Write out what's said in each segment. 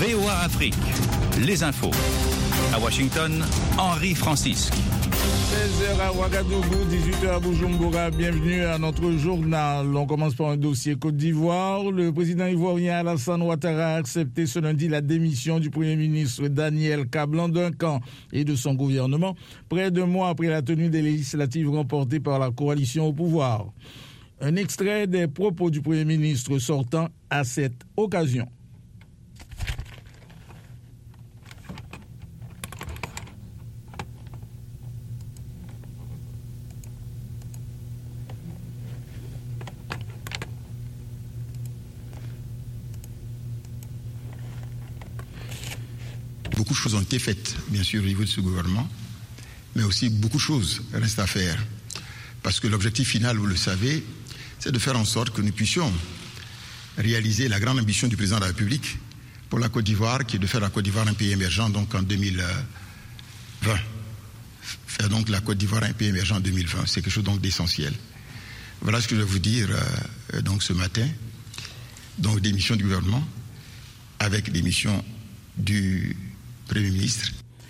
VOA Afrique, les infos. À Washington, Henri Francisque. 16h à Ouagadougou, 18h à Bujumbura. Bienvenue à notre journal. On commence par un dossier Côte d'Ivoire. Le président ivoirien Alassane Ouattara a accepté ce lundi la démission du Premier ministre Daniel Kablan-Duncan et de son gouvernement, près d'un mois après la tenue des législatives remportées par la coalition au pouvoir. Un extrait des propos du Premier ministre sortant à cette occasion. Beaucoup de choses ont été faites, bien sûr, au niveau de ce gouvernement, mais aussi beaucoup de choses restent à faire. Parce que l'objectif final, vous le savez, c'est de faire en sorte que nous puissions réaliser la grande ambition du président de la République pour la Côte d'Ivoire, qui est de faire la Côte d'Ivoire un pays émergent donc en 2020. Faire donc la Côte d'Ivoire un pays émergent en 2020, c'est quelque chose donc d'essentiel. Voilà ce que je vais vous dire donc ce matin. Donc des missions du gouvernement avec des missions du Premier ministre.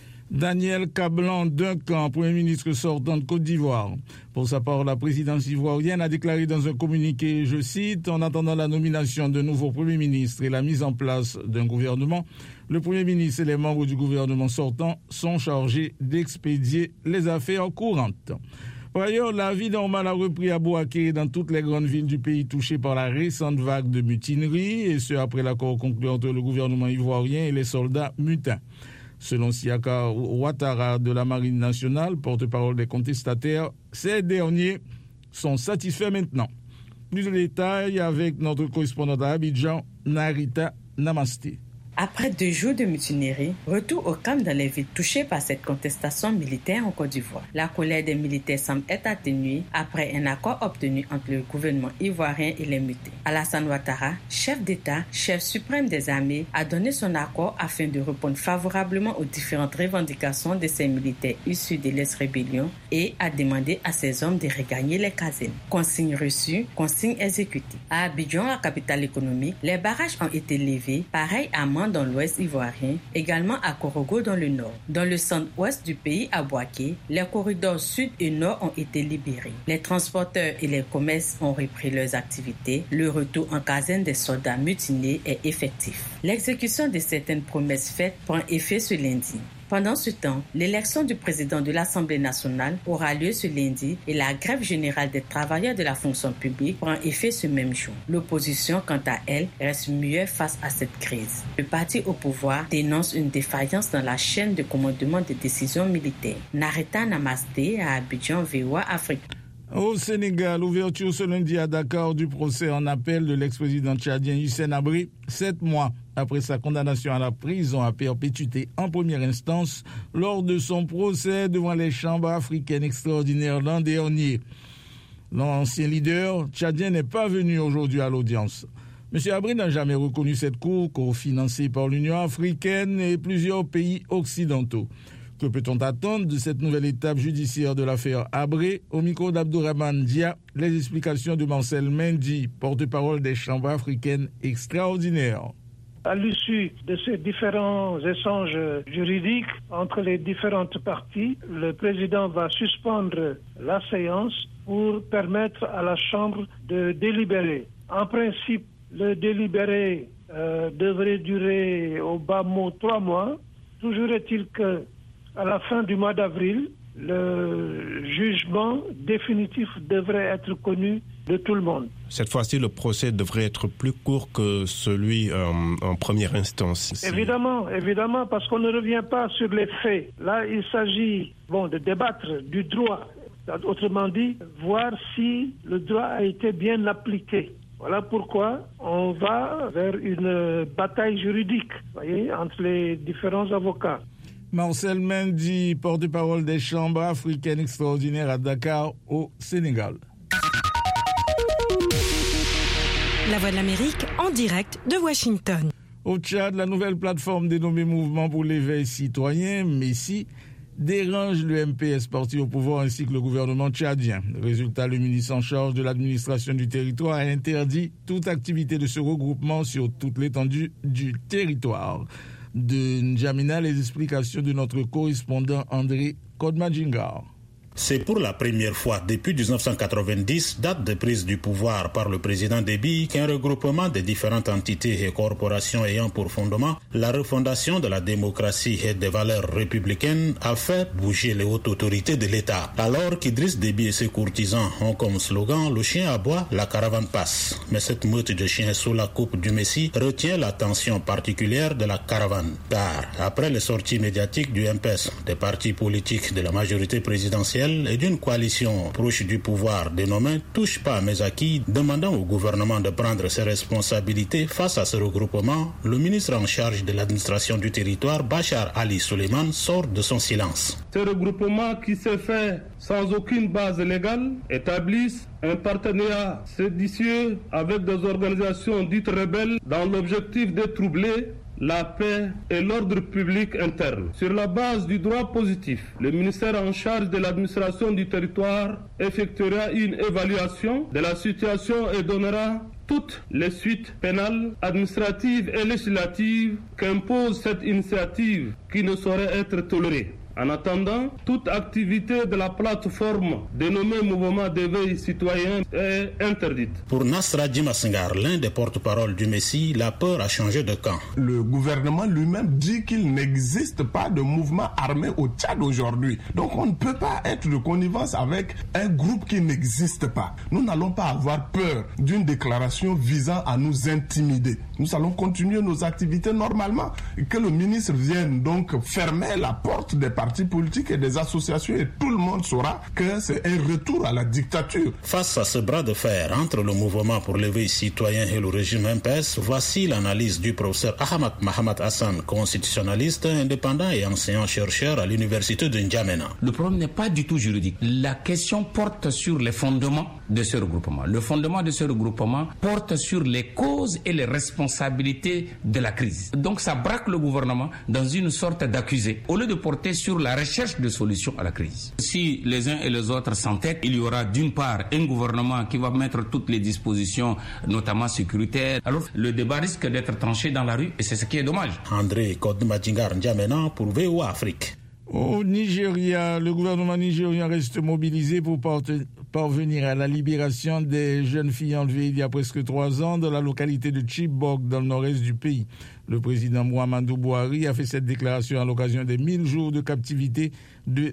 Daniel Kablan-Duncan, Premier ministre sortant de Côte d'Ivoire. Pour sa part, la présidence ivoirienne a déclaré dans un communiqué, je cite, « En attendant la nomination d'un nouveau Premier ministre et la mise en place d'un gouvernement, le Premier ministre et les membres du gouvernement sortant sont chargés d'expédier les affaires courantes. » Par ailleurs, la vie normale a repris à Bouaké et dans toutes les grandes villes du pays touchées par la récente vague de mutinerie, et ce après l'accord conclu entre le gouvernement ivoirien et les soldats mutins. Selon Siaka Ouattara de la Marine nationale, porte-parole des contestataires, ces derniers sont satisfaits maintenant. Plus de détails avec notre correspondante à Abidjan, Narita Namasté. Après 2 jours de mutinerie, retour au calme dans les villes touchées par cette contestation militaire en Côte d'Ivoire. La colère des militaires semble être atténuée après un accord obtenu entre le gouvernement ivoirien et les mutés. Alassane Ouattara, chef d'État, chef suprême des armées, a donné son accord afin de répondre favorablement aux différentes revendications de ces militaires issus de l'ex-rébellion et a demandé à ses hommes de regagner les casernes. Consigne reçue, consigne exécutée. À Abidjan, la capitale économique, les barrages ont été levés, pareil à dans l'ouest ivoirien, également à Korogo dans le nord. Dans le centre-ouest du pays, à Bouaké, les corridors sud et nord ont été libérés. Les transporteurs et les commerces ont repris leurs activités. Le retour en caserne des soldats mutinés est effectif. L'exécution de certaines promesses faites prend effet ce lundi. Pendant ce temps, l'élection du président de l'Assemblée nationale aura lieu ce lundi et la grève générale des travailleurs de la fonction publique prend effet ce même jour. L'opposition, quant à elle, reste muette face à cette crise. Le parti au pouvoir dénonce une défaillance dans la chaîne de commandement des décisions militaires. Narita Namasté à Abidjan, VOA Afrique. Au Sénégal, ouverture ce lundi à Dakar du procès en appel de l'ex-président tchadien Hissène Habré, 7 mois après sa condamnation à la prison à perpétuité en première instance lors de son procès devant les chambres africaines extraordinaires l'an dernier. L'ancien leader tchadien n'est pas venu aujourd'hui à l'audience. M. Habré n'a jamais reconnu cette cour cofinancée par l'Union africaine et plusieurs pays occidentaux. Que peut-on attendre de cette nouvelle étape judiciaire de l'affaire Habré? Au micro d'Abdourahmane Dia, les explications de Marcel Mendy, porte-parole des chambres africaines extraordinaires. À l'issue de ces différents échanges juridiques entre les différentes parties, le président va suspendre la séance pour permettre à la Chambre de délibérer. En principe, le délibéré devrait durer au bas mot 3 mois. Toujours est-il que à la fin du mois d'avril, le jugement définitif devrait être connu de tout le monde. Cette fois-ci, le procès devrait être plus court que celui en première instance. Évidemment, parce qu'on ne revient pas sur les faits. Là, il s'agit de débattre du droit. Autrement dit, voir si le droit a été bien appliqué. Voilà pourquoi on va vers une bataille juridique, entre les différents avocats. Marcel Mendy, porte-parole des chambres africaines extraordinaires à Dakar, au Sénégal. La Voix de l'Amérique en direct de Washington. Au Tchad, la nouvelle plateforme dénommée Mouvement pour l'éveil citoyen, MESSI, dérange le MPS parti au pouvoir ainsi que le gouvernement tchadien. Résultat, le ministre en charge de l'administration du territoire a interdit toute activité de ce regroupement sur toute l'étendue du territoire. De N'Djamena, les explications de notre correspondant André Kodmadjingar. C'est pour la première fois depuis 1990, date de prise du pouvoir par le président Déby, qu'un regroupement de différentes entités et corporations ayant pour fondement la refondation de la démocratie et des valeurs républicaines a fait bouger les hautes autorités de l'État. Alors qu'Idriss Déby et ses courtisans ont comme slogan « Le chien aboie, la caravane passe ». Mais cette meute de chiens sous la coupe du Messie retient l'attention particulière de la caravane. Car après les sorties médiatiques du MPS, des partis politiques de la majorité présidentielle et d'une coalition proche du pouvoir dénommée « Touche pas à mes acquis », demandant au gouvernement de prendre ses responsabilités face à ce regroupement, le ministre en charge de l'administration du territoire, Bachar Ali Suleiman, sort de son silence. Ce regroupement qui s'est fait sans aucune base légale établisse un partenariat séditieux avec des organisations dites rebelles dans l'objectif de troubler la paix et l'ordre public interne. Sur la base du droit positif, le ministère en charge de l'administration du territoire effectuera une évaluation de la situation et donnera toutes les suites pénales, administratives et législatives qu'impose cette initiative qui ne saurait être tolérée. En attendant, toute activité de la plateforme dénommée Mouvement d'éveil citoyen est interdite. Pour Nasra Djimasengar, l'un des porte-parole du Messie, la peur a changé de camp. Le gouvernement lui-même dit qu'il n'existe pas de mouvement armé au Tchad aujourd'hui. Donc on ne peut pas être de connivence avec un groupe qui n'existe pas. Nous n'allons pas avoir peur d'une déclaration visant à nous intimider. Nous allons continuer nos activités normalement. Que le ministre vienne donc fermer la porte des partis politiques et des associations et tout le monde saura que c'est un retour à la dictature. Face à ce bras de fer entre le mouvement pour l'éveil citoyen et le régime MPS, voici l'analyse du professeur Ahmad Mohamed Hassan, constitutionnaliste indépendant et enseignant-chercheur à l'université de N'Djamena. Le problème n'est pas du tout juridique. La question porte sur les fondements de ce regroupement. Le fondement de ce regroupement porte sur les causes et les responsabilités de la crise. Donc ça braque le gouvernement dans une sorte d'accusé, au lieu de porter sur la recherche de solutions à la crise. Si les uns et les autres s'entêtent, il y aura d'une part un gouvernement qui va mettre toutes les dispositions, notamment sécuritaires. Alors le débat risque d'être tranché dans la rue et c'est ce qui est dommage. André Kodmadjingar N'Djamena pour VOA Afrique. Au Nigeria, le gouvernement nigérien reste mobilisé pour parvenir à la libération des jeunes filles enlevées il y a presque 3 ans dans la localité de Chibok, dans le nord-est du pays. Le président Muhammadu Buhari a fait cette déclaration à l'occasion des 1000 jours de captivité de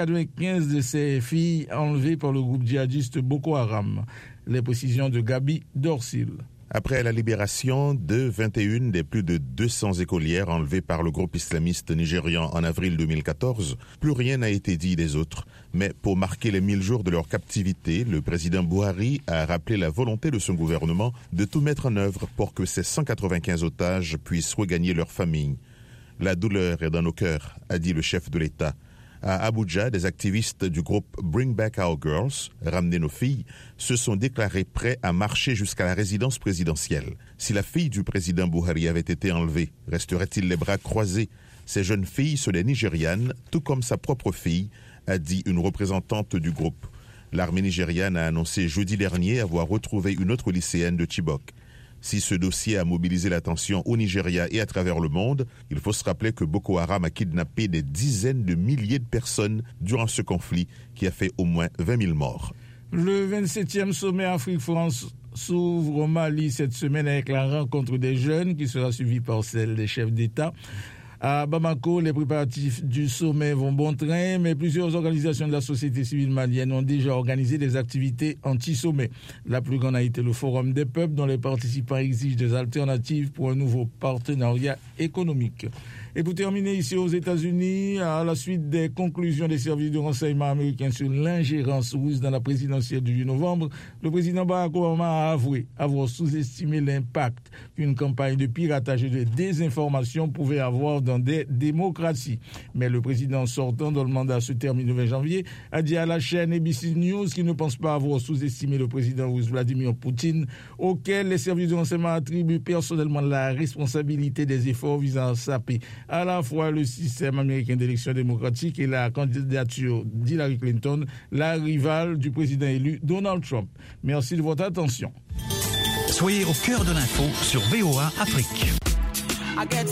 195 de ces filles enlevées par le groupe djihadiste Boko Haram. Les précisions de Gabi Dorsil. Après la libération de 21 des plus de 200 écolières enlevées par le groupe islamiste nigérian en avril 2014, plus rien n'a été dit des autres. Mais pour marquer les 1000 jours de leur captivité, le président Buhari a rappelé la volonté de son gouvernement de tout mettre en œuvre pour que ces 195 otages puissent regagner leur famille. La douleur est dans nos cœurs, a dit le chef de l'État. À Abuja, des activistes du groupe Bring Back Our Girls, Ramenez nos filles, se sont déclarés prêts à marcher jusqu'à la résidence présidentielle. Si la fille du président Buhari avait été enlevée, resterait-il les bras croisés? Ces jeunes filles sont des Nigérianes, tout comme sa propre fille, a dit une représentante du groupe. L'armée nigériane a annoncé jeudi dernier avoir retrouvé une autre lycéenne de Chibok. Si ce dossier a mobilisé l'attention au Nigeria et à travers le monde, il faut se rappeler que Boko Haram a kidnappé des dizaines de milliers de personnes durant ce conflit qui a fait au moins 20 000 morts. Le 27e sommet Afrique-France s'ouvre au Mali cette semaine avec la rencontre des jeunes qui sera suivie par celle des chefs d'État. À Bamako, les préparatifs du sommet vont bon train, mais plusieurs organisations de la société civile malienne ont déjà organisé des activités anti-sommet. La plus grande a été le Forum des peuples, dont les participants exigent des alternatives pour un nouveau partenariat économique. Et pour terminer, ici aux États-Unis, à la suite des conclusions des services de renseignement américains sur l'ingérence russe dans la présidentielle du 8 novembre, le président Barack Obama a avoué avoir sous-estimé l'impact qu'une campagne de piratage et de désinformation pouvait avoir dans dans des démocraties. Mais le président sortant, dont le mandat se termine le 20 janvier, a dit à la chaîne ABC News qu'il ne pense pas avoir sous-estimé le président russe Vladimir Poutine, auquel les services de renseignement attribuent personnellement la responsabilité des efforts visant à saper à la fois le système américain d'élection démocratique et la candidature d'Hillary Clinton, la rivale du président élu Donald Trump. Merci de votre attention. Soyez au cœur de l'info sur VOA Afrique.